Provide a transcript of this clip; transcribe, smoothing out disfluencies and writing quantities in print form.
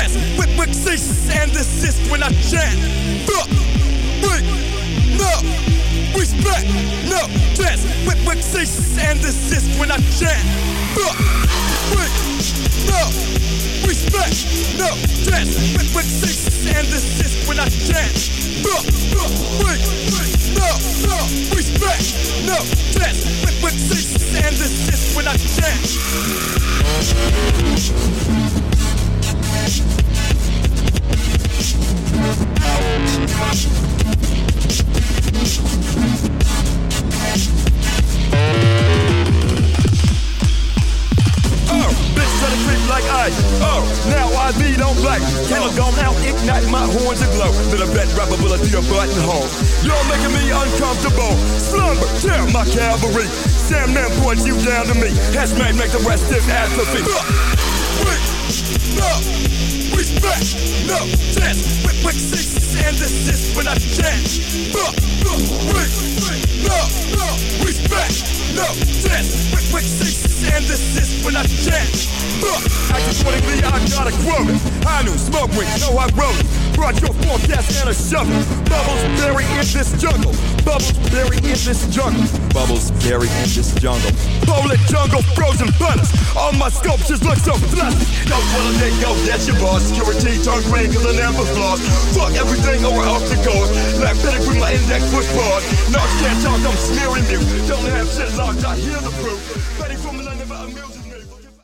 test. Quick, cease and desist when I chant. Wait, no, respect, no test. Quick, cease and desist when I chant. Wait, no, respect, no test. Quick, cease and desist when I chant. Wait, no, respect, no test. Quick, cease and desist when I chant. Like ice. Now I beat on black. Candle gone out, ignite my horns aglow. Little vet rappability of button hole. You're making me uncomfortable. Slumber, tear my cavalry. Sandman points you down to me. Hazmat make the rest stiff atrophy. No, respect, no test. Quick, cease and desist when I chant. No, respect, no test. Quick, cease and desist when I chant. Accordingly, I got a quote. I knew smoke rings, know I wrote it. Brought your forecast and a shovel. Bubbles buried in this jungle. Bubbles buried in this jungle. Bubbles buried in this jungle. Polar jungle, frozen puddles. All my sculptures look so plastic. Go for the day, go get your boss. Security turned green cause I never flaws. Fuck everything over off the court. Like pedigree, my index foot board. No, can't talk, I'm smearing you. Don't have shit locked, I hear the proof. Ready for millennium, but I'm